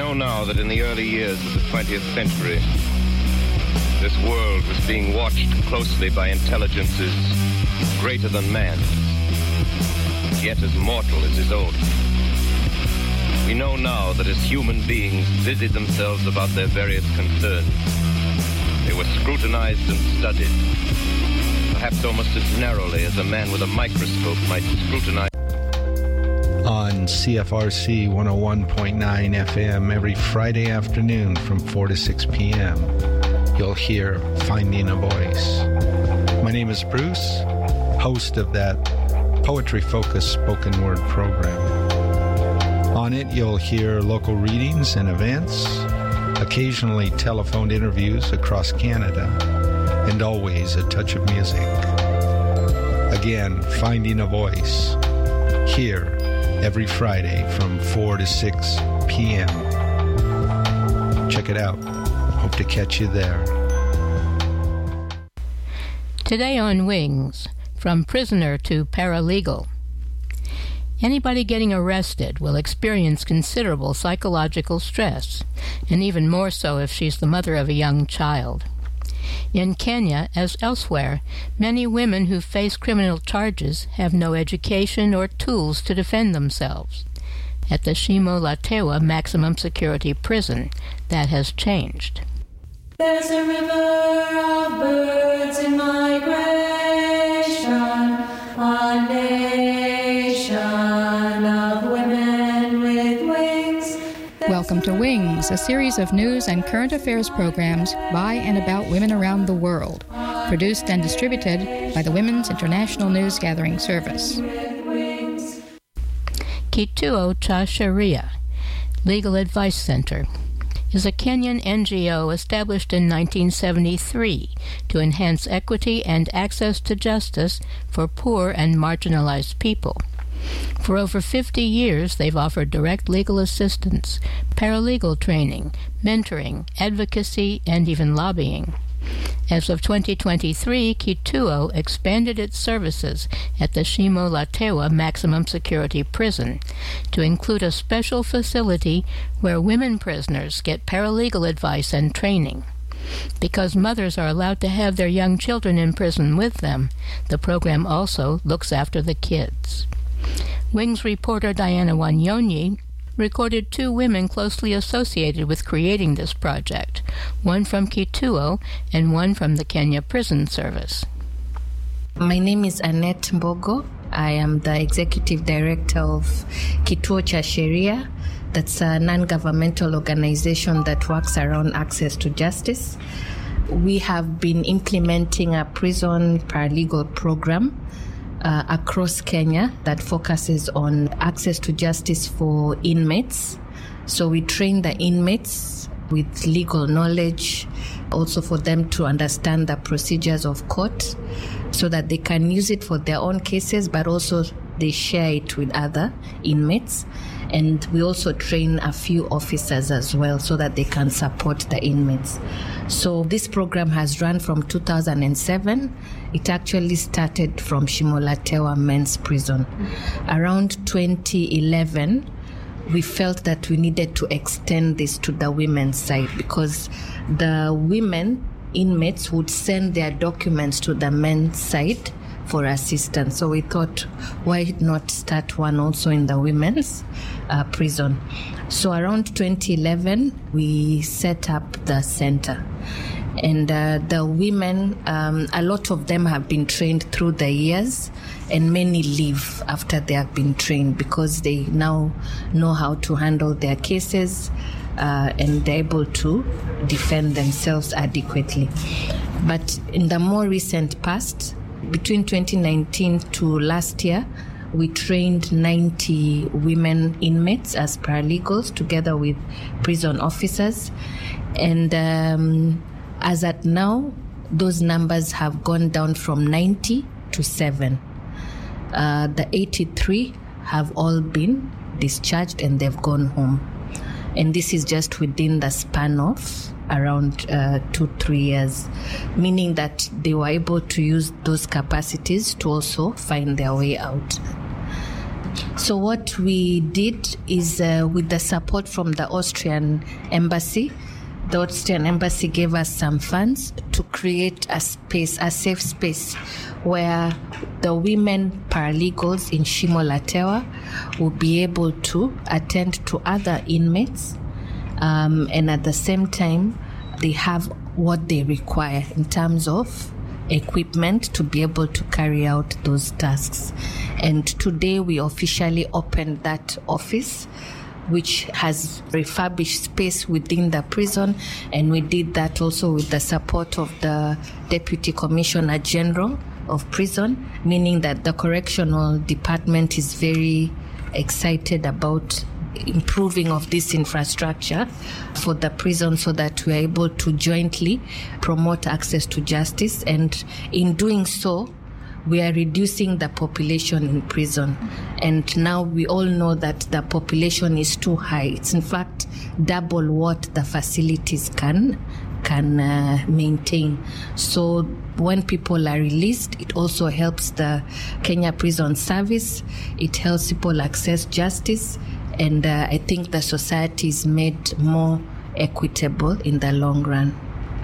know now that in the early years of the 20th century, this world was being watched closely by intelligences greater than man's, yet as mortal as his own. We know now that as human beings busied themselves about their various concerns, they were scrutinized and studied, perhaps almost as narrowly as a man with a microscope might scrutinize. On CFRC 101.9 FM every Friday afternoon from 4 to 6 p.m., you'll hear Finding a Voice. My name is Bruce, host of that poetry-focused spoken word program. On it, you'll hear local readings and events, occasionally telephoned interviews across Canada, and always a touch of music. Again, Finding a Voice, here every Friday from 4 to 6 p.m. Check it out. Hope to catch you there. Today on Wings, from prisoner to paralegal. Anybody getting arrested will experience considerable psychological stress, and even more so if she's the mother of a young child. In Kenya, as elsewhere, many women who face criminal charges have no education or tools to defend themselves. At the Shimo La Tewa Maximum Security Prison, that has changed. There's a river of birds in migration, a nation of women with wings. Welcome to Wings, a series of news and current affairs programs by and about women around the world, produced and distributed by the Women's International News Gathering Service. Kituo Cha Sheria Legal Advice Center is a Kenyan NGO established in 1973 to enhance equity and access to justice for poor and marginalized people. For over 50 years, they've offered direct legal assistance, paralegal training, mentoring, advocacy, and even lobbying. As of 2023, Kituo expanded its services at the Shimo La Tewa Maximum Security Prison to include a special facility where women prisoners get paralegal advice and training. Because mothers are allowed to have their young children in prison with them, the program also looks after the kids. Wings reporter Diana Wanyonyi recorded two women closely associated with creating this project, one from Kituo and one from the Kenya Prison Service. My name is Annette Mbogo. I am the Executive Director of Kituo Cha Sheria. That's a non-governmental organization that works around access to justice. We have been implementing a prison paralegal program across Kenya that focuses on access to justice for inmates. So we train the inmates with legal knowledge, also for them to understand the procedures of court so that they can use it for their own cases, but also they share it with other inmates. And we also train a few officers as well so that they can support the inmates. So this program has run from 2007. It actually started from Shimo La Tewa Men's Prison. Around 2011, we felt that we needed to extend this to the women's side because the women inmates would send their documents to the men's side for assistance. So we thought, why not start one also in the women's prison? So around 2011, we set up the center. And the women, a lot of them have been trained through the years, and many leave after they have been trained because they now know how to handle their cases and they're able to defend themselves adequately. But in the more recent past, between 2019 to last year, we trained 90 women inmates as paralegals together with prison officers. And as at now, those numbers have gone down from 90 to 7. The 83 have all been discharged and they've gone home. And this is just within the span of around 2-3 years, meaning that they were able to use those capacities to also find their way out. So what we did is, with the support from the Austrian embassy, the Austrian embassy gave us some funds to create a space, a safe space, where the women paralegals in Shimo La Tewa will be able to attend to other inmates, and at the same time, they have what they require in terms of equipment to be able to carry out those tasks. And today we officially opened that office, which has refurbished space within the prison, and we did that also with the support of the Deputy Commissioner General of Prison, meaning that the correctional department is very excited about improving of this infrastructure for the prison, so that we are able to jointly promote access to justice. And in doing so, we are reducing the population in prison. And now we all know that the population is too high. It's in fact double what the facilities can maintain. So when people are released, it also helps the Kenya Prison Service. It helps people access justice. And I think the society is made more equitable in the long run.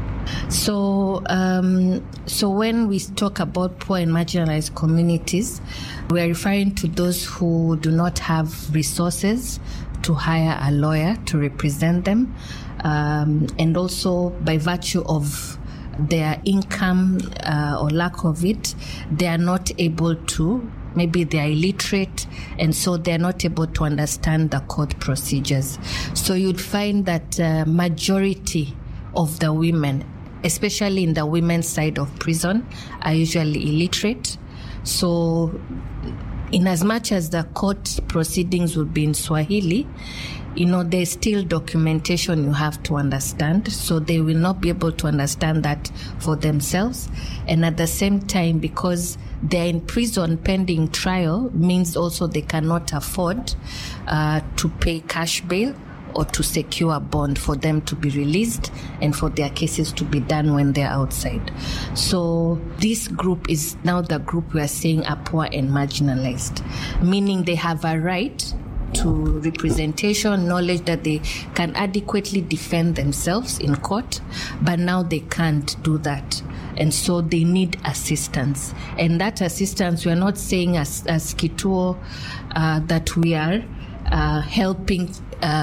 So when we talk about poor and marginalized communities, we are referring to those who do not have resources to hire a lawyer to represent them, and also by virtue of their income or lack of it, they are not able to. Maybe they are illiterate, and so they're not able to understand the court procedures. So you'd find that majority of the women, especially in the women's side of prison, are usually illiterate. So in as much as the court proceedings would be in Swahili, there's still documentation you have to understand, so they will not be able to understand that for themselves. And at the same time, because they're in prison pending trial, means also they cannot afford to pay cash bail or to secure a bond for them to be released and for their cases to be done when they're outside. So this group is now the group we are saying are poor and marginalized, meaning they have a right to representation, knowledge that they can adequately defend themselves in court, but now they can't do that. And so they need assistance. And that assistance, we are not saying as Kituo that we are helping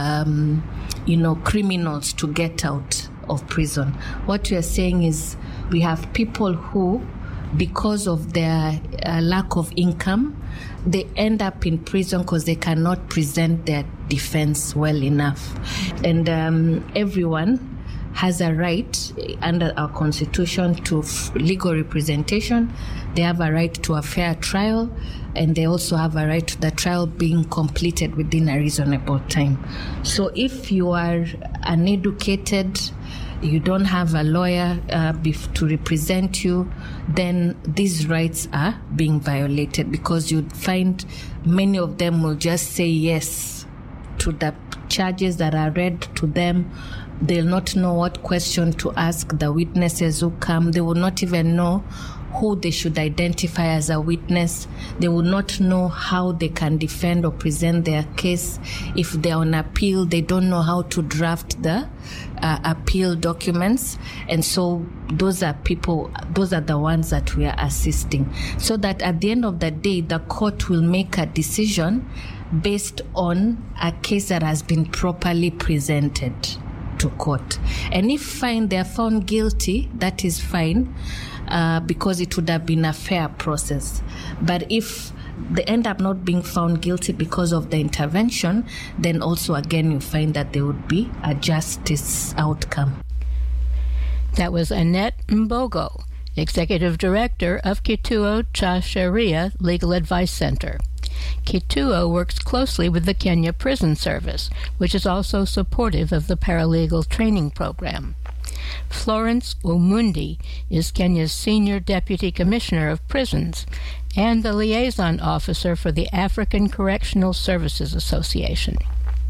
criminals to get out of prison. What we are saying is we have people who, because of their lack of income, they end up in prison because they cannot present their defense well enough. And everyone has a right under our constitution to legal representation. They have a right to a fair trial, and they also have a right to the trial being completed within a reasonable time. So if you are uneducated, you don't have a lawyer to represent you, then these rights are being violated, because you'd find many of them will just say yes to the charges that are read to them. They'll not know what question to ask the witnesses who come. They will not even know who they should identify as a witness. They will not know how they can defend or present their case. If they're on appeal, they don't know how to draft the appeal documents. And so those are the ones that we are assisting. So that at the end of the day, the court will make a decision based on a case that has been properly presented to court. And if they are found guilty, that is fine, because it would have been a fair process. But if they end up not being found guilty because of the intervention, then also again you find that there would be a justice outcome. That was Annette Mbogo, Executive Director of Kituo cha Sheria Legal Advice Center. Kituo works closely with the Kenya Prison Service, which is also supportive of the paralegal training program. Florence Omundi is Kenya's Senior Deputy Commissioner of Prisons and the Liaison Officer for the African Correctional Services Association.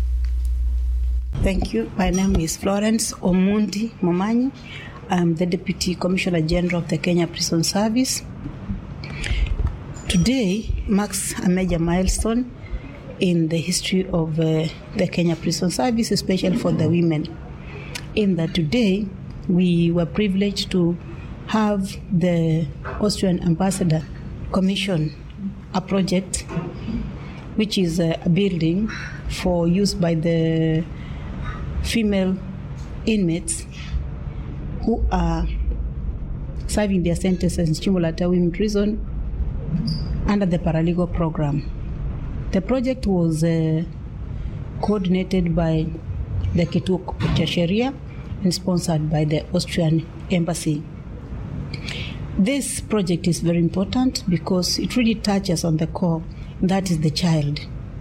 Thank you. My name is Florence Omundi Momanyi. I'm the Deputy Commissioner General of the Kenya Prison Service. Today marks a major milestone in the history of the Kenya Prison Service, especially for the women. In that today, we were privileged to have the Austrian ambassador commission a project which is a building for use by the female inmates who are serving their sentences in Chimolata Women Prison under the paralegal program. The project was coordinated by the Kituo cha Sheria and sponsored by the Austrian Embassy. This project is very important because it really touches on the core, that is the child,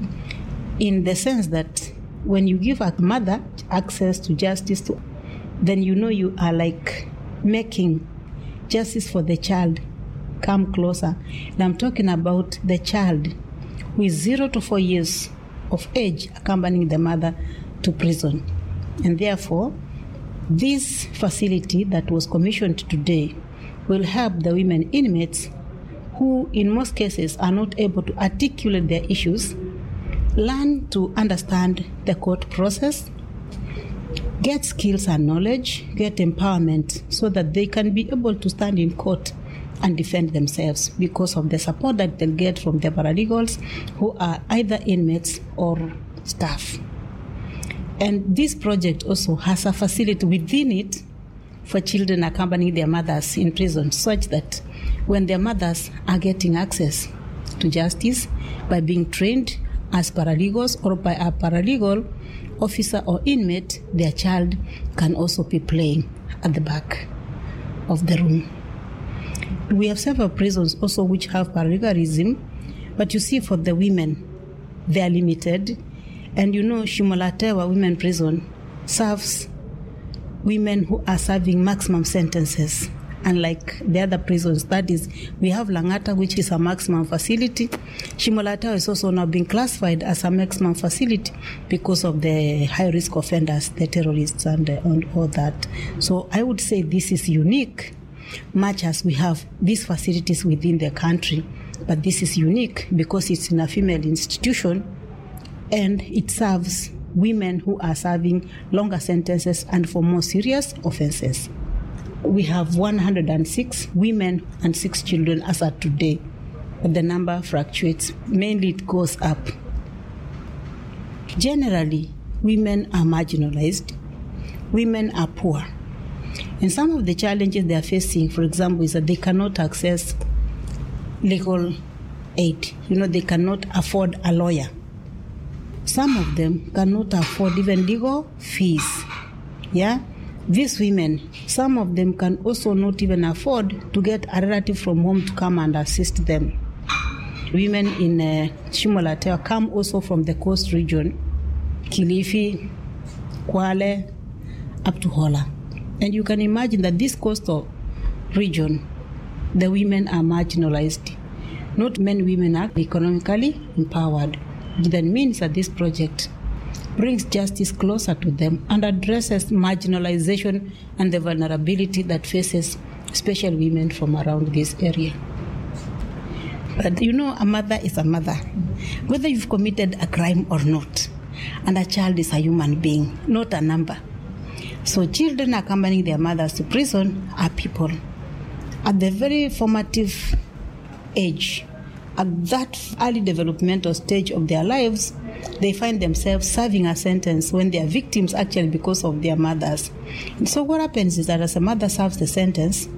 in the sense that when you give a mother access to justice, then you know you are like making justice for the child come closer. And I'm talking about the child who is 0 to 4 years of age accompanying the mother to prison. And therefore, this facility that was commissioned today will help the women inmates who in most cases are not able to articulate their issues, learn to understand the court process, get skills and knowledge, get empowerment so that they can be able to stand in court and defend themselves because of the support that they'll get from their paralegals who are either inmates or staff. And this project also has a facility within it for children accompanying their mothers in prison, such that when their mothers are getting access to justice by being trained as paralegals or by a paralegal officer or inmate, their child can also be playing at the back of the room. We have several prisons also which have paralegalism, but you see for the women, they are limited. And you know, Shimolatewa Women Prison serves women who are serving maximum sentences, unlike the other prisons. That is, we have Langata, which is a maximum facility. Shimolatewa is also now being classified as a maximum facility because of the high-risk offenders, the terrorists, and all that. So I would say this is unique, much as we have these facilities within the country. But this is unique because it's in a female institution, and it serves women who are serving longer sentences and for more serious offenses. We have 106 women and 6 children as of today. The number fluctuates. Mainly it goes up. Generally, women are marginalized. Women are poor. And some of the challenges they are facing, for example, is that they cannot access legal aid. You know, they cannot afford a lawyer. Some of them cannot afford even legal fees. Yeah? These women, some of them can also not even afford to get a relative from home to come and assist them. Women in Shimolatewa come also from the coast region, Kilifi, Kwale, up to Hola. And you can imagine that this coastal region, the women are marginalized. Not many women are economically empowered. It then means that this project brings justice closer to them and addresses marginalization and the vulnerability that faces especially women from around this area. But you know, a mother is a mother, whether you've committed a crime or not. And a child is a human being, not a number. So children accompanying their mothers to prison are people. At the very formative age, at that early developmental stage of their lives, they find themselves serving a sentence when they are victims actually because of their mothers. And so what happens is that as a mother serves the sentence,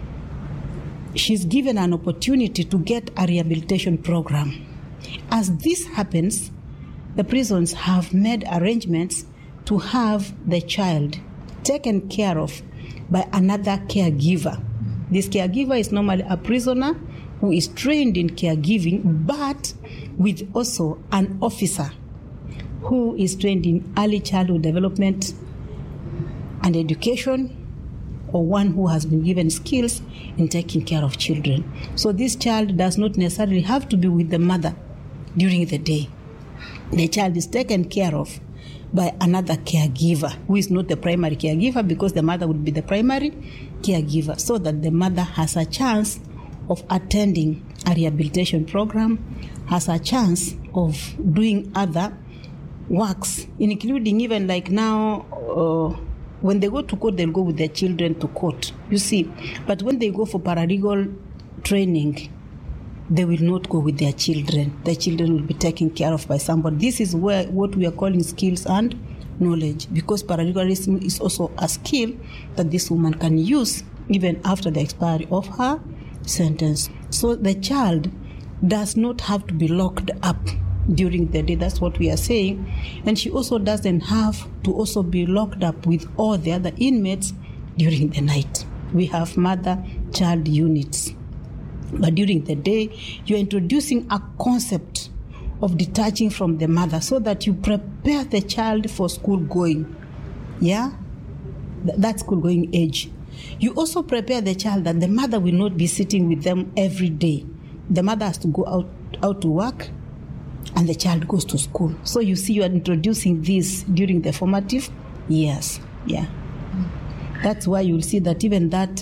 she's given an opportunity to get a rehabilitation program. As this happens, the prisons have made arrangements to have the child taken care of by another caregiver. This caregiver is normally a prisoner who is trained in caregiving, but with also an officer who is trained in early childhood development and education, or one who has been given skills in taking care of children. So this child does not necessarily have to be with the mother during the day. The child is taken care of by another caregiver who is not the primary caregiver, because the mother would be the primary caregiver, so that the mother has a chance of attending a rehabilitation program, has a chance of doing other works, including even like now, when they go to court, they'll go with their children to court, you see. But when they go for paralegal training, they will not go with their children. Their children will be taken care of by somebody. This is where what we are calling skills and knowledge, because paralegalism is also a skill that this woman can use even after the expiry of her sentence. So the child does not have to be locked up during the day. That's what we are saying. And she also doesn't have to also be locked up with all the other inmates during the night. We have mother-child units. But during the day, you're introducing a concept of detaching from the mother so that you prepare the child for school going. Yeah? That school going age. You also prepare the child that the mother will not be sitting with them every day. The mother has to go out to work, and the child goes to school. So you see, you are introducing this during the formative years. Yeah. That's why you'll see that even that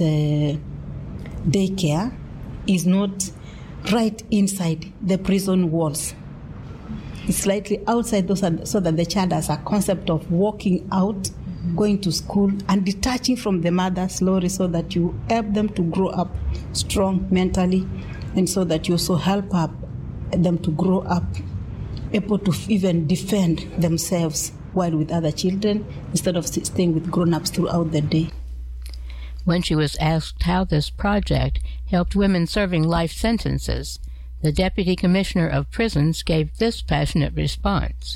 daycare is not right inside the prison walls. It's slightly outside those, so that the child has a concept of walking out, going to school, and detaching from the mother slowly, so that you help them to grow up strong mentally, and so that you also help them to grow up able to even defend themselves while with other children, instead of staying with grown-ups throughout the day. When she was asked how this project helped women serving life sentences, the Deputy Commissioner of Prisons gave this passionate response.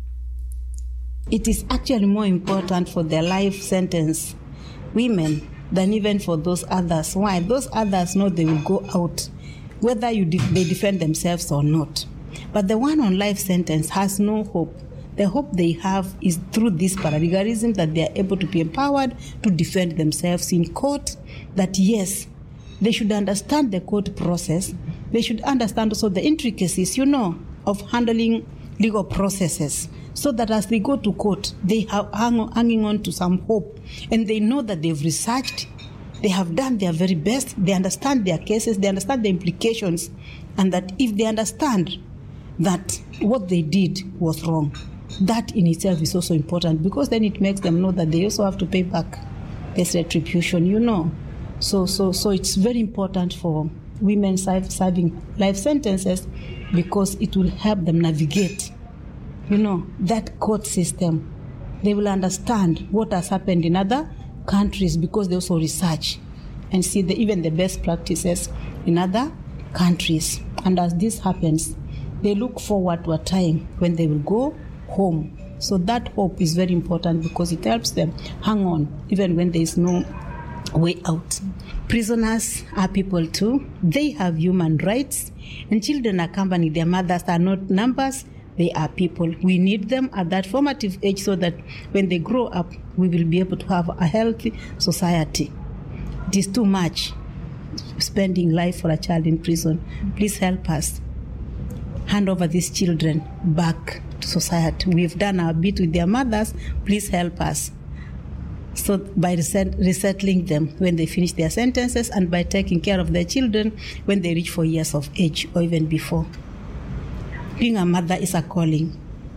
It is actually more important for the life sentence women than even for those others. Why? Those others know they will go out, whether they defend themselves or not. But the one on life sentence has no hope. The hope they have is through this paralegalism, that they are able to be empowered to defend themselves in court, that yes, they should understand the court process. They should understand also the intricacies, of handling legal processes, so that as they go to court, they are hanging on to some hope, and they know that they've researched, they have done their very best, they understand their cases, they understand the implications, and that if they understand that what they did was wrong, that in itself is also important, because then it makes them know that they also have to pay back this retribution, So it's very important for women serving life sentences, because it will help them navigate, that court system. They will understand what has happened in other countries, because they also research and see even the best practices in other countries. And as this happens, they look forward to a time when they will go home. So that hope is very important, because it helps them hang on even when there is no way out. Prisoners are people too. They have human rights, and children accompany their mothers are not numbers, they are people. We need them at that formative age, so that when they grow up, we will be able to have a healthy society. It is too much spending life for a child in prison. Please help us hand over these children back to society. We've done our bit with their mothers. Please help us. So by resettling them when they finish their sentences, and by taking care of their children when they reach 4 years of age or even before. Being a mother is a calling.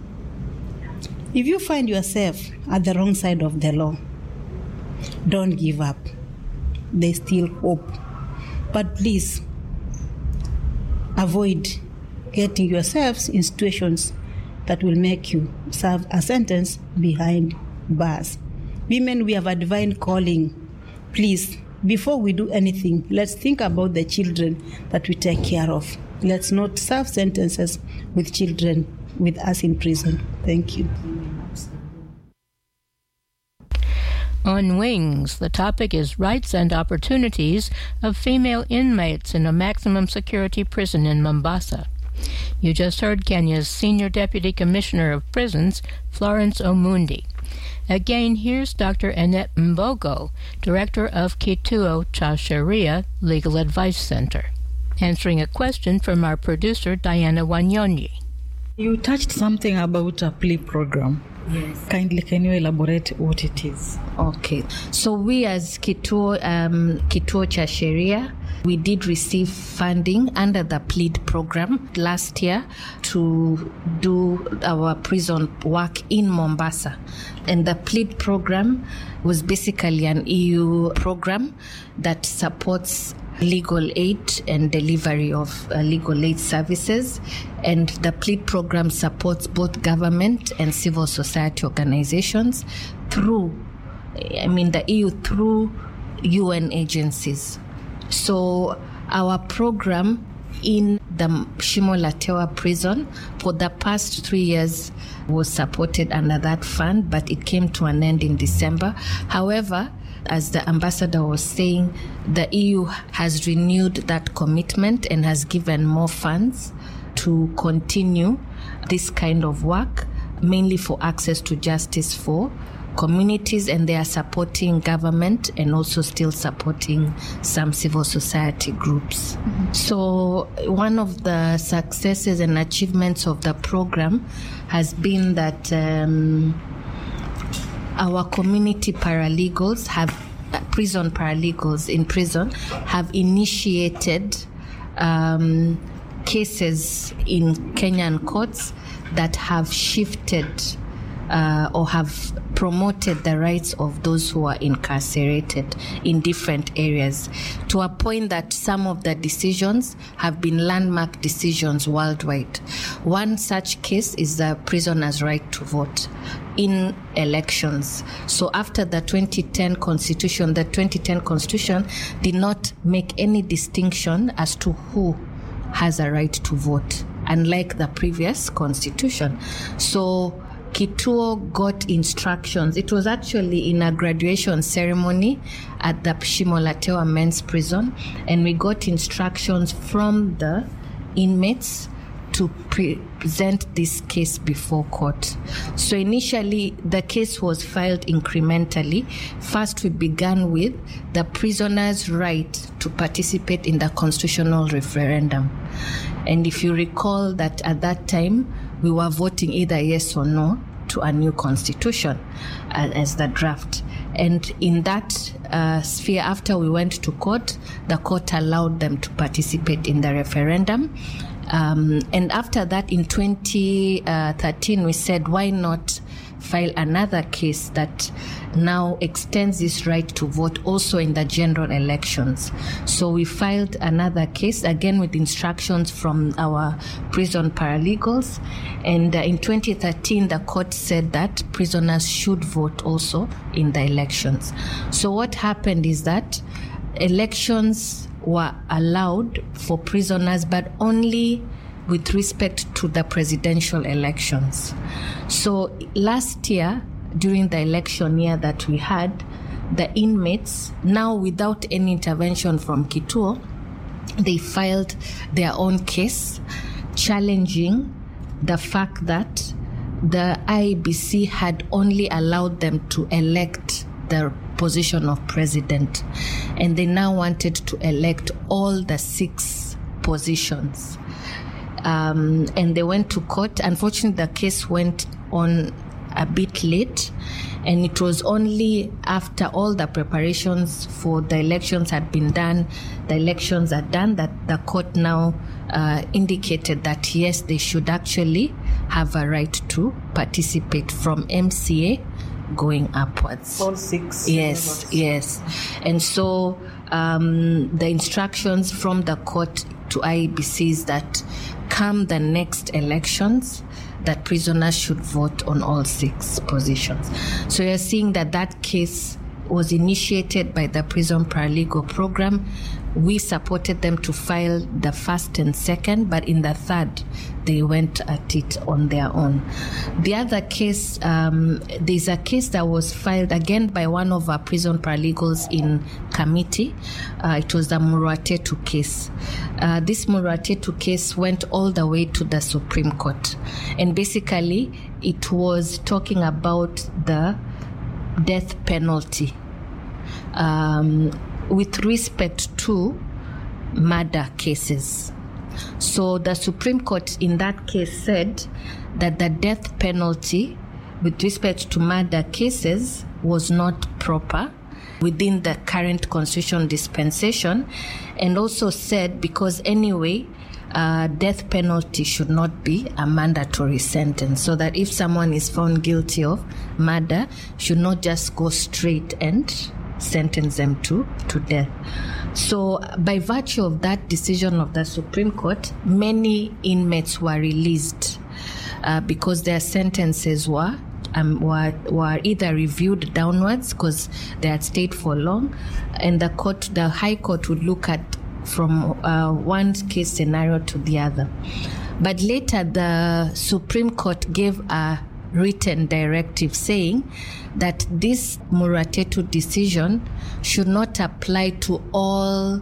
If you find yourself at the wrong side of the law, don't give up. There's still hope. But please avoid getting yourselves in situations that will make you serve a sentence behind bars. Women, we have a divine calling. Please, before we do anything, let's think about the children that we take care of. Let's not serve sentences with children with us in prison. Thank you. On Wings, the topic is rights and opportunities of female inmates in a maximum security prison in Mombasa. You just heard Kenya's Senior Deputy Commissioner of Prisons, Florence Omundi. Again, here's Dr. Annette Mbogo, Director of Kituo cha Sheria Legal Advice Center, answering a question from our producer, Diana Wanyonyi. You touched something about a plea program. Yes. Kindly, can you elaborate what it is? Okay. So we as Kituo cha Sheria, we did receive funding under the PLEAD program last year to do our prison work in Mombasa. And the PLEAD program was basically an EU program that supports legal aid and delivery of legal aid services. And the PLEAD program supports both government and civil society organizations through the EU through UN agencies. So our program in the Shimo La Tewa prison for the past 3 years was supported under that fund, but it came to an end in December. However, as the ambassador was saying, the EU has renewed that commitment and has given more funds to continue this kind of work, mainly for access to justice for communities, and they are supporting government and also still supporting some civil society groups. Mm-hmm. So one of the successes and achievements of the program has been that our community paralegals prison paralegals in prison have initiated cases in Kenyan courts that have shifted or have promoted the rights of those who are incarcerated in different areas, to a point that some of the decisions have been landmark decisions worldwide. One such case is the prisoner's right to vote in elections. So after the 2010 Constitution did not make any distinction as to who has a right to vote, unlike the previous constitution. So Kituo got instructions. It was actually in a graduation ceremony at the Shimo La Tewa men's prison, and we got instructions from the inmates to present this case before court. So initially, the case was filed incrementally. First, we began with the prisoner's right to participate in the constitutional referendum. And if you recall that at that time, we were voting either yes or no to a new constitution as the draft. And in that sphere, after we went to court, the court allowed them to participate in the referendum. And after that, in 2013, we said, why not file another case that now extends this right to vote also in the general elections. So we filed another case, again with instructions from our prison paralegals. And in 2013, the court said that prisoners should vote also in the elections. So what happened is that elections were allowed for prisoners, but only with respect to the presidential elections. So last year, during the election year that we had, the inmates, now without any intervention from Kituo, they filed their own case challenging the fact that the IEBC had only allowed them to elect the position of president, and they now wanted to elect all the 6 positions. And they went to court. Unfortunately, the case went on a bit late, and it was only after all the preparations for the elections had been done, the elections are done, that the court now indicated that yes, they should actually have a right to participate from MCA going upwards. All 6? Yes. And so the instructions from the court to IEBC is that come the next elections, that prisoners should vote on all 6 positions. So you're seeing that case was initiated by the prison paralegal program. We supported them to file the first and second, but in the third, they went at it on their own. The other case, there's a case that was filed again by one of our prison paralegals in Kamiti. It was the Murwatetu case. This Murwatetu case went all the way to the Supreme Court. And basically, it was talking about the death penalty with respect to murder cases. So the Supreme Court in that case said that the death penalty with respect to murder cases was not proper within the current constitutional dispensation, and also said because anyway, death penalty should not be a mandatory sentence, so that if someone is found guilty of murder, should not just go straight and sentence them to death. So by virtue of that decision of the Supreme Court, many inmates were released because their sentences were either reviewed downwards because they had stayed for long, and the High Court would look at from one case scenario to the other. But later the Supreme Court gave a written directive saying that this Muratetu decision should not apply to all,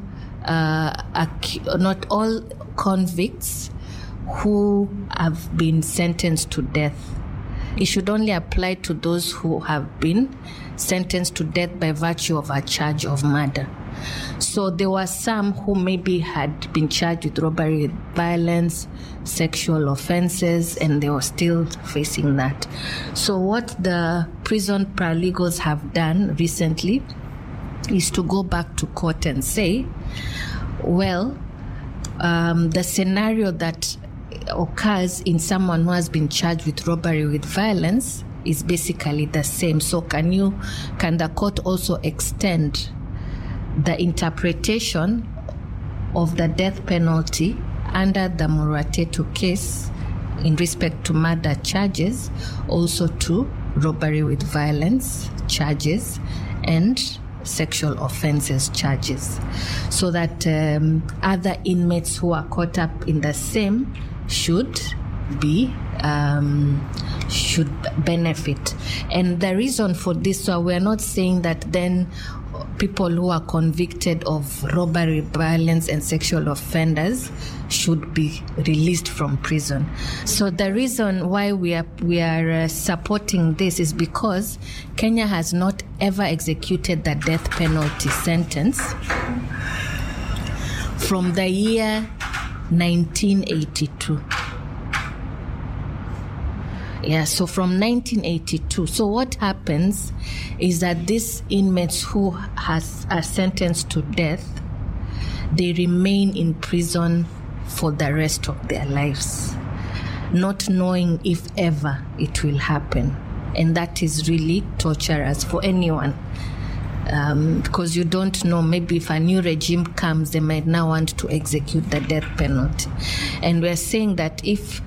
not all convicts who have been sentenced to death. It should only apply to those who have been sentenced to death by virtue of a charge of murder. So there were some who maybe had been charged with robbery, violence, sexual offenses, and they were still facing that. So what the prison paralegals have done recently is to go back to court and say, well, the scenario that occurs in someone who has been charged with robbery with violence is basically the same. So can the court also extend the interpretation of the death penalty under the Muratetu case in respect to murder charges also to robbery with violence charges and sexual offenses charges, so that other inmates who are caught up in the same should benefit. And the reason for this, so we're not saying that then people who are convicted of robbery, violence, and sexual offenders should be released from prison. So the reason why we are supporting this is because Kenya has not ever executed the death penalty sentence from the year 1982. Yeah, so from 1982. So what happens is that these inmates who are sentenced to death, they remain in prison for the rest of their lives, not knowing if ever it will happen. And that is really torturous for anyone. Because you don't know, maybe if a new regime comes, they might now want to execute the death penalty. And we're saying that if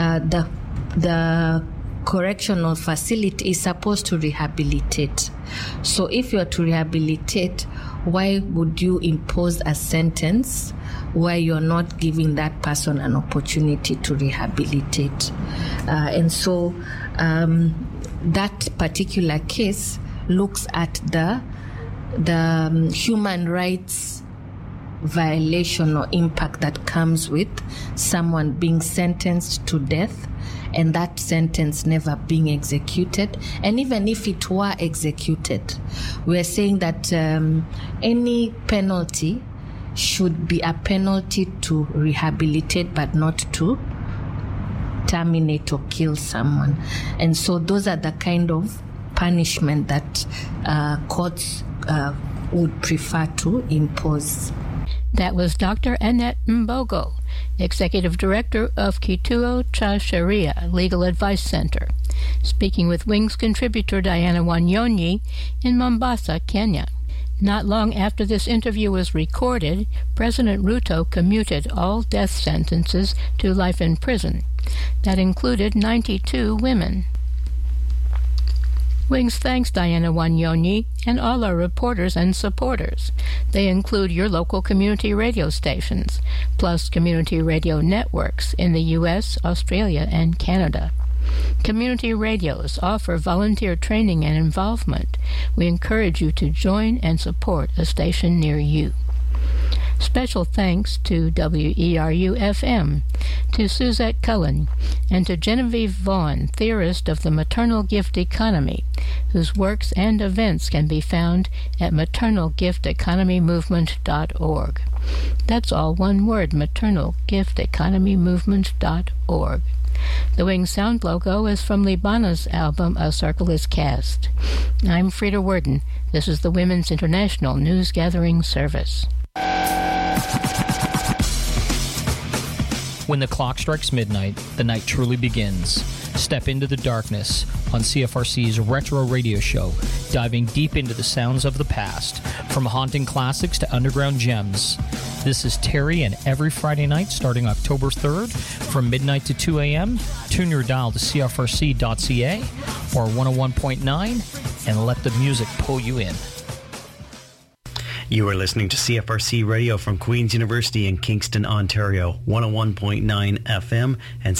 the correctional facility is supposed to rehabilitate. So if you are to rehabilitate, why would you impose a sentence where you're not giving that person an opportunity to rehabilitate? And so that particular case looks at the human rights violation or impact that comes with someone being sentenced to death and that sentence never being executed. And even if it were executed, we're saying that any penalty should be a penalty to rehabilitate but not to terminate or kill someone. And so those are the kind of punishment that courts would prefer to impose. That was Dr. Annette Mbogo, Executive Director of Kituo cha Sheria Legal Advice Center, speaking with Wings contributor Diana Wanyonyi in Mombasa, Kenya. Not long after this interview was recorded, President Ruto commuted all death sentences to life in prison. That included 92 women. Wings thanks Diana Wanyonyi and all our reporters and supporters. They include your local community radio stations, plus community radio networks in the U.S., Australia, and Canada. Community radios offer volunteer training and involvement. We encourage you to join and support a station near you. Special thanks to WERU-FM, to Suzette Cullen, and to Genevieve Vaughn, theorist of the maternal gift economy, whose works and events can be found at maternalgifteconomymovement.org. That's all one word, maternalgifteconomymovement.org. The Wings sound logo is from Libana's album A Circle is Cast. I'm Frida Worden. This is the Women's International News Gathering Service. When the clock strikes midnight, the night truly begins. Step into the darkness on CFRC's Retro Radio Show, diving deep into the sounds of the past, from haunting classics to underground gems. This is Terry, and every Friday night starting October 3rd from midnight to 2 a.m., tune your dial to CFRC.ca or 101.9 and let the music pull you in. You are listening to CFRC Radio from Queen's University in Kingston, Ontario, 101.9 FM and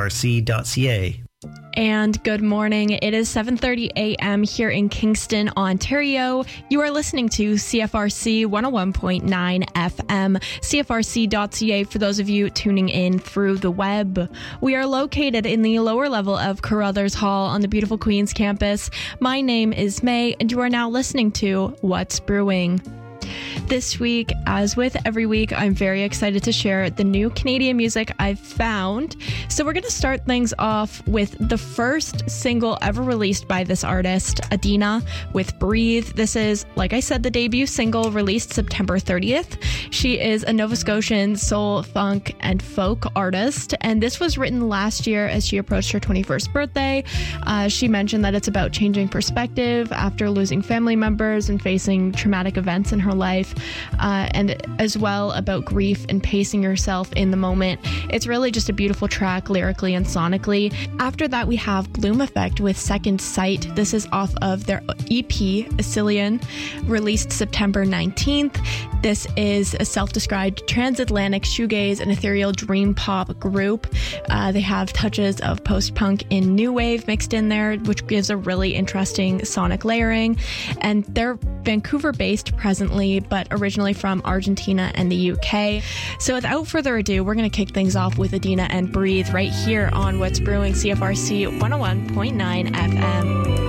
CFRC.ca. And good morning. It is 7:30 a.m. here in Kingston, Ontario. You are listening to CFRC 101.9 FM, CFRC.ca for those of you tuning in through the web. We are located in the lower level of Carruthers Hall on the beautiful Queen's campus. My name is May, and you are now listening to What's Brewing. This week, as with every week, I'm very excited to share the new Canadian music I've found. So we're going to start things off with the first single ever released by this artist, Adina, with Breathe. This is, like I said, the debut single released September 30th. She is a Nova Scotian soul, funk, and folk artist, and this was written last year as she approached her 21st birthday. She mentioned that it's about changing perspective after losing family members and facing traumatic events in her life. And as well about grief and pacing yourself in the moment. It's really just a beautiful track lyrically and sonically. After that, we have Bloom Effect with Second Sight. This is off of their EP, Assylian, released September 19th. This is a self-described transatlantic shoegaze and ethereal dream pop group. They have touches of post-punk and new wave mixed in there, which gives a really interesting sonic layering. And they're Vancouver-based presently, but originally from Argentina and the UK. So without further ado, we're going to kick things off with Adina and Breathe right here on What's Brewing, CFRC 101.9 FM.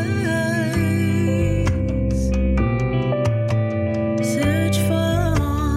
Search for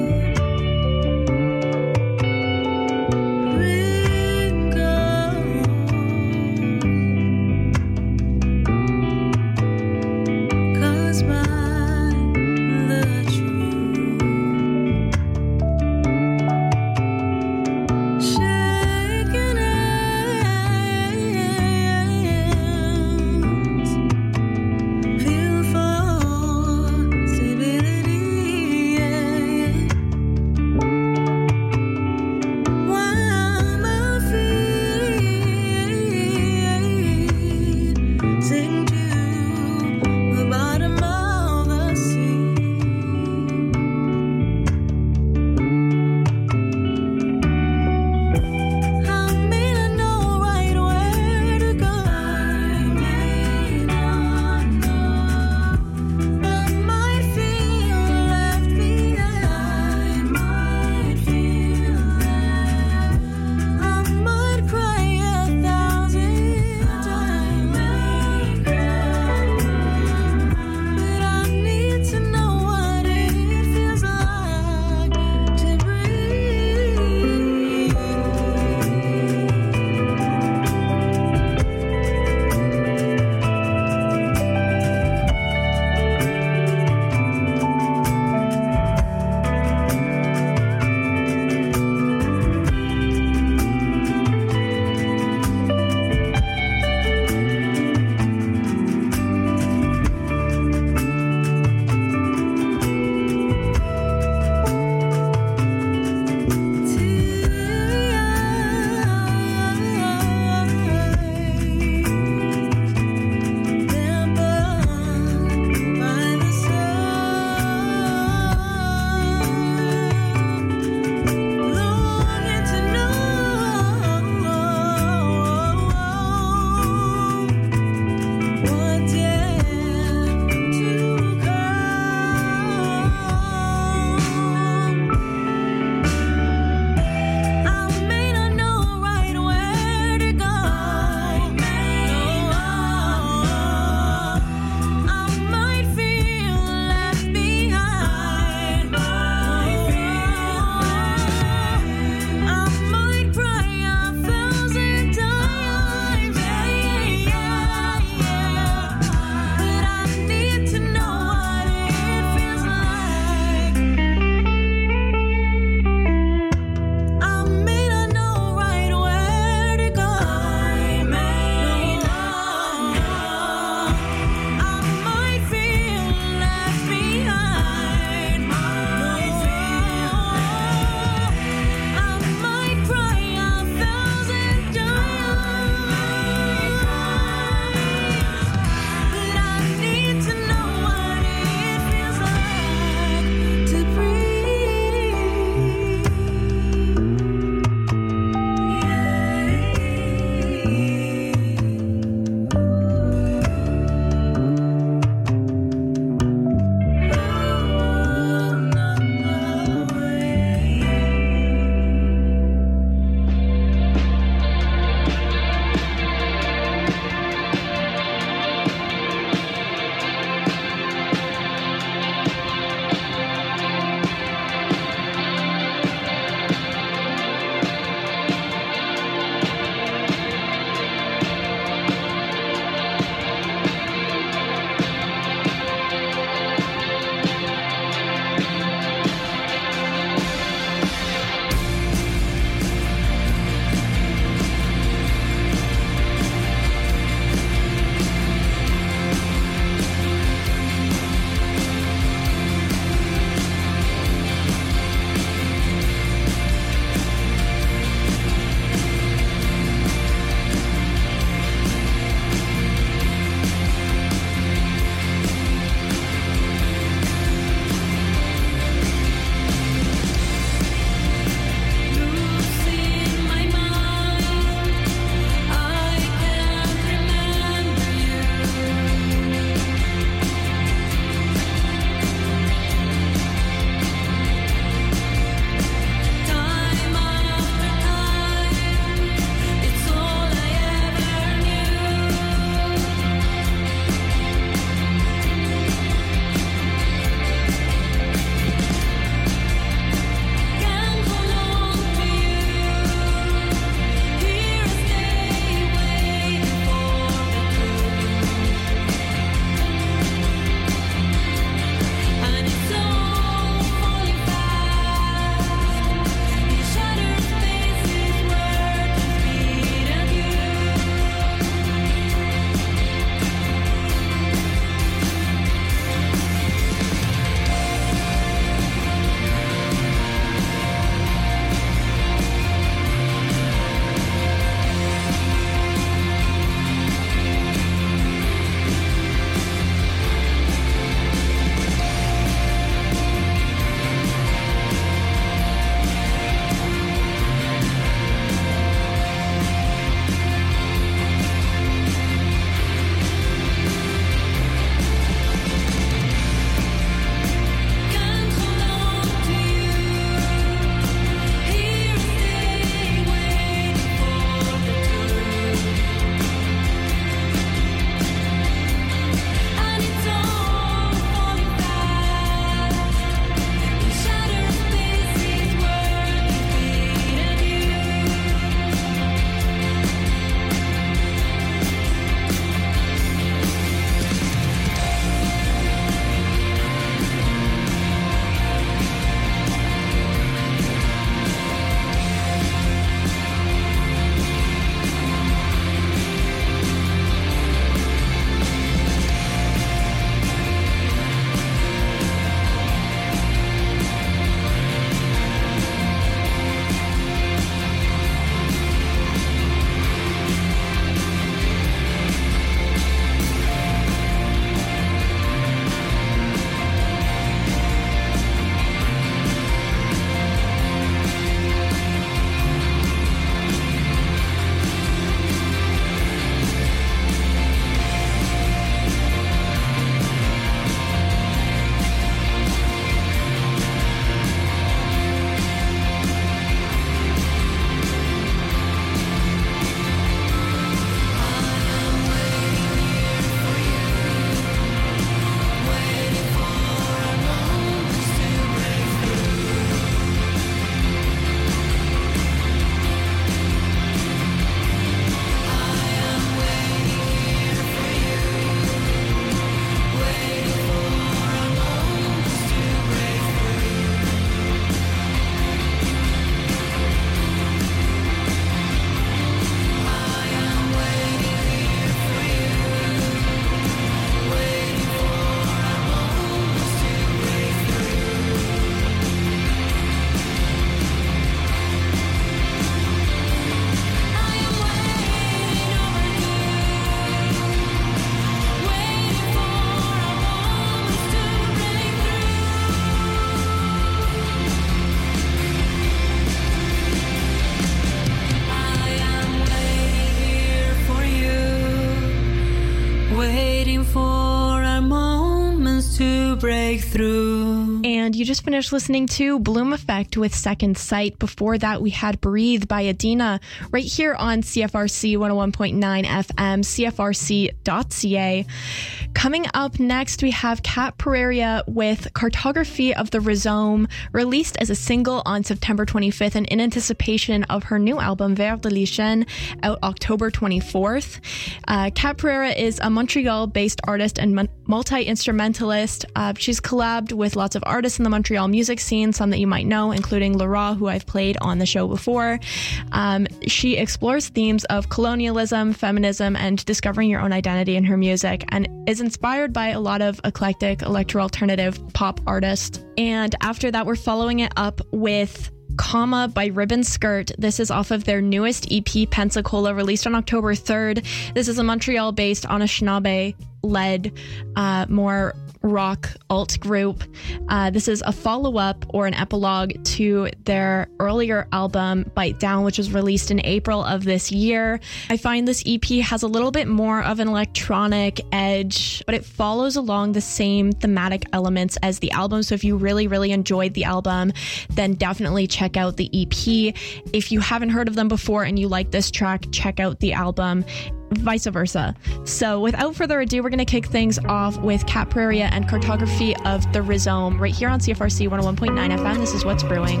waiting for our moments to break through. And you just finished listening to Bloom Effect with Second Sight. Before that, we had Breathe by Adina right here on CFRC 101.9 FM, CFRC.ca. Coming up next, we have Kat Pereira with Cartography of the Rhizome, released as a single on September 25th and in anticipation of her new album, Vers de l'Hygiène, out October 24th. Kat Pereira is a Montreal-based artist and multi-instrumentalist. She's collabed with lots of artists in the Montreal music scene, some that you might know, including Laura, who I've played on the show before. She explores themes of colonialism, feminism, and discovering your own identity in her music, and is inspired by a lot of eclectic electro-alternative pop artists. And after that, we're following it up with Comma by Ribbon Skirt. This is off of their newest EP, Pensacola, released on October 3rd. This is a Montreal-based Anishinaabe-led, more rock alt group. This is a follow-up or an epilogue to their earlier album, Bite Down, which was released in April of this year. I find this EP has a little bit more of an electronic edge, but it follows along the same thematic elements as the album. So if you really, really enjoyed the album, then definitely check out the EP. If you haven't heard of them before and you like this track, check out the album. Vice versa. So without further ado, we're going to kick things off with Kat Pereira and Cartography of the Rhizome right here on CFRC 101.9 FM. This is What's Brewing.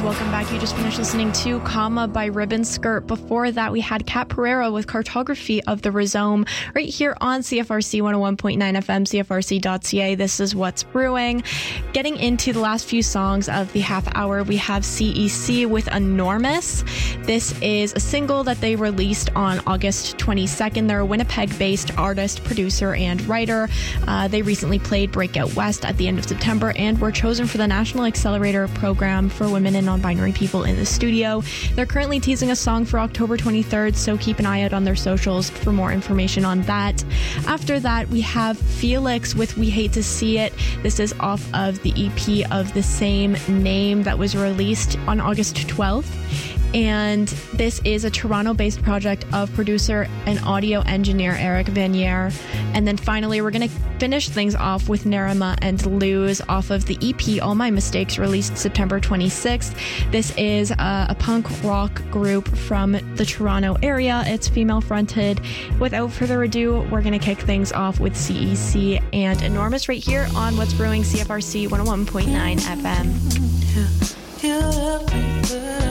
welcome back. You just finished listening to Comma by Ribbon Skirt. Before that, we had Kat Pereira with Cartography of the Rhizome right here on CFRC 101.9 FM, CFRC.ca. This is What's Brewing. Getting into the last few songs of the half hour, we have CEC with Enormous. This is a single that they released on August 22nd. They're a Winnipeg-based artist, producer, and writer. They recently played Breakout West at the end of September and were chosen for the National Accelerator Program for Women and Non-Binary People in the Studio. They're currently teasing a song for October 23rd, so keep an eye out on their socials for more information on that. After that, we have Felix with We Hate to See It. This is off of the EP of the same name that was released on August 12th. And this is a Toronto-based project of producer and audio engineer Eric Vanier. And then finally, we're going to finish things off with Narima and Luz off of the EP All My Mistakes, released September 26th. This is a punk rock group from the Toronto area. It's female-fronted. Without further ado, we're going to kick things off with CEC and Enormous right here on What's Brewing, CFRC 101.9 FM. Yeah.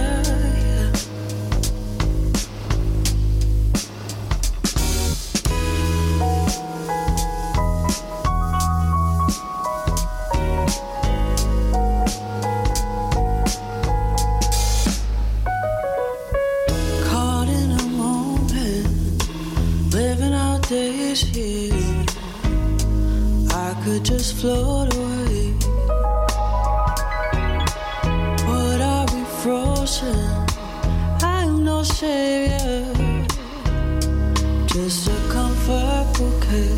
Days here, I could just float away. But are we frozen? I am no savior, just a comfort bouquet.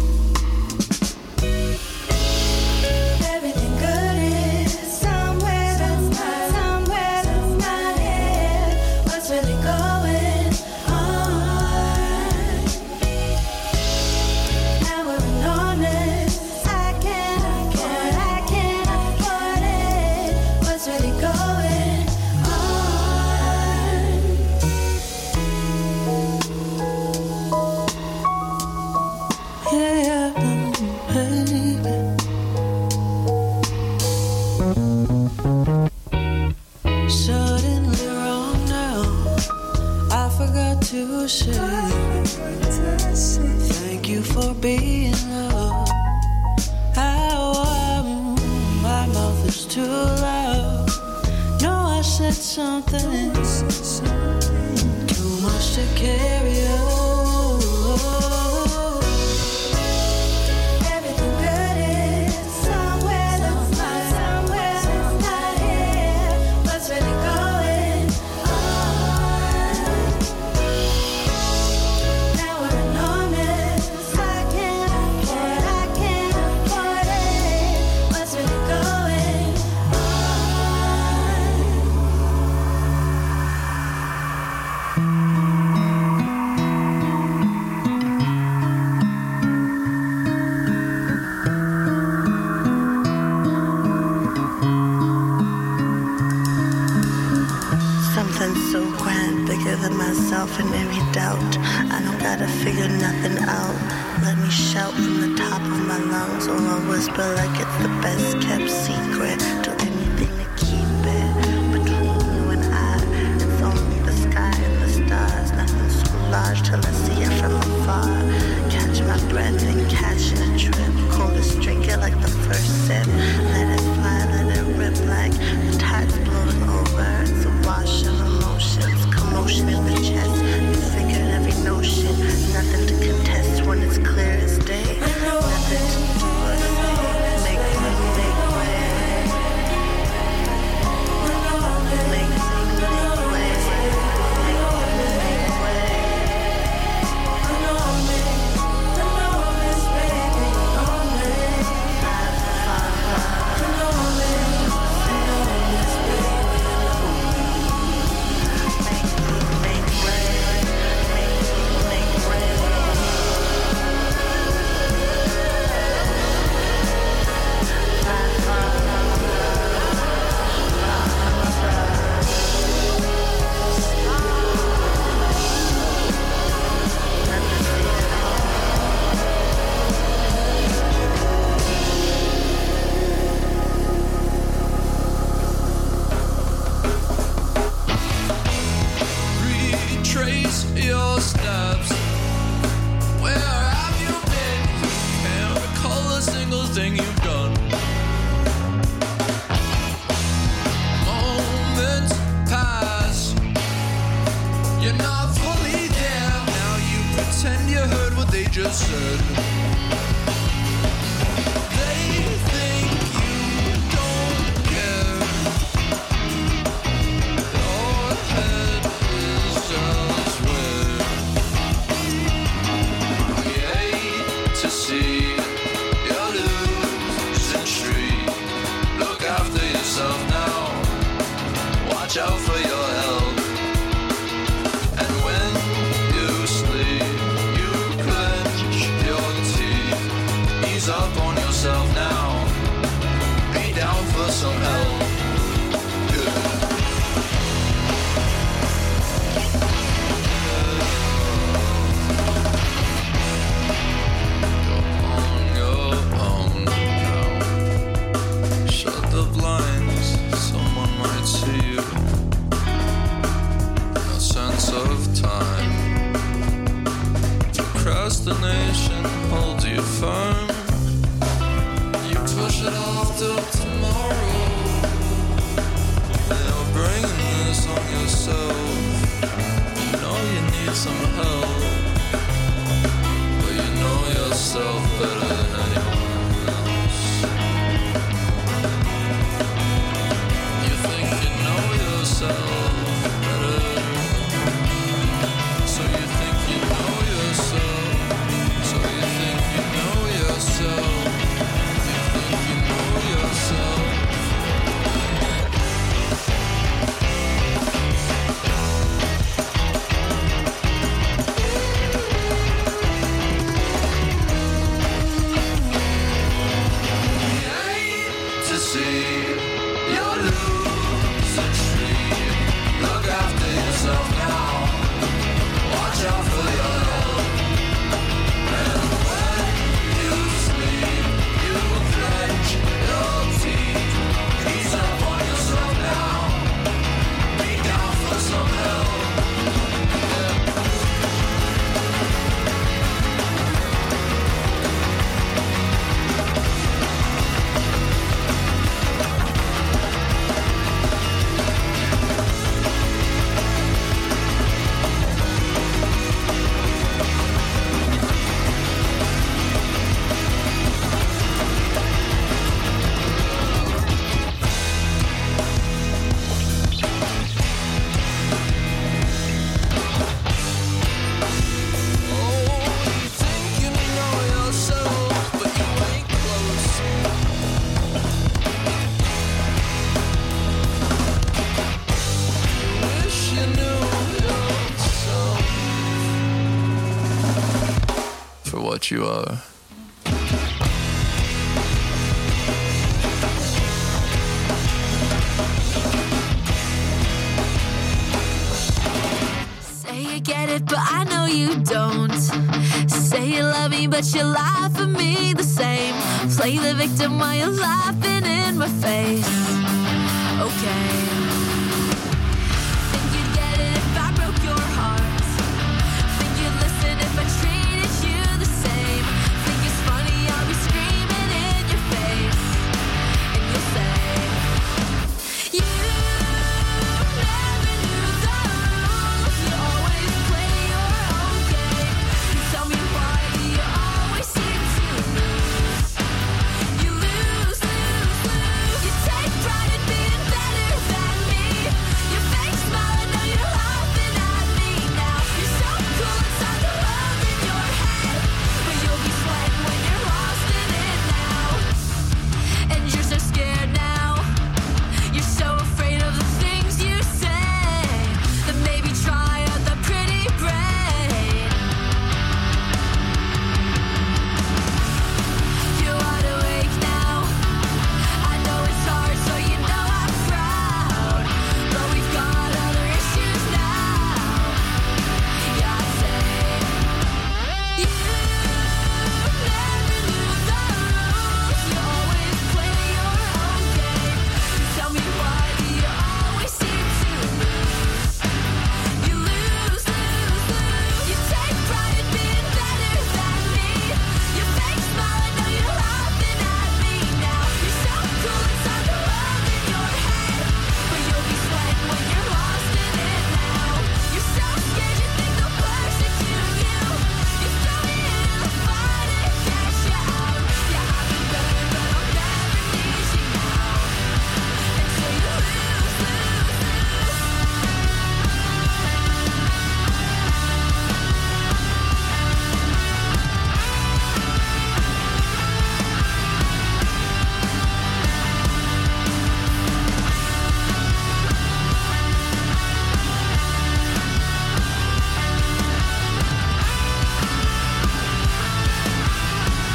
Everything good is somewhere that's not here. What's really going on? Now we're enormous. I can't afford it. What's really going on? Yeah, baby. Suddenly wrong now. I forgot to say thank you for being loved. My mouth is too loud. No, I said something too much to carry on. Everything good is somewhere that's not here. What's really going on? Now we're enormous. I can't afford it. What's really going Something so grand, bigger than myself and every doubt. I don't gotta figure nothing out. Let me shout from the top of my lungs, or I'll whisper like it's the best kept secret. Do anything to keep it between you and I. It's only the sky and the stars. Nothing so large till I see it from afar. Catch my breath and catch a trip. Coldest drink it like the first sip. Let it fly, let it rip like the tide's blowing over. It's a wash of emotions, commotion in the chest. You figured every notion, nothing to contest when it's clear as day. Nothing to do or say. Make way, worst thing you've done. Moments pass, you're not fully there. Now you pretend you heard what they just said. They think you don't care. Your head is elsewhere. We hate to see you losing streak. Look after yourself now. Watch out for your health. And when you sleep, you clench your teeth. Ease up on yourself now. Be down for some help. Shut the blinds, someone might see you. No sense of time. Procrastination holds you firm. You push it off till tomorrow. You're bringing this on yourself. You know you need some help, but you know yourself better than anyone else. You think you know yourself better, so you think you know yourself, so you think you know yourself, you think you know yourself. To see your losing streak. Look after yourself now. Watch out for your health. And when you sleep, you clench your teeth. Ease up on yourself now. Be down for some help. For what you are. Say you get it, but I know you don't. Say you love me, but you lie for me the same. Play the victim while you're laughing in my face. Okay.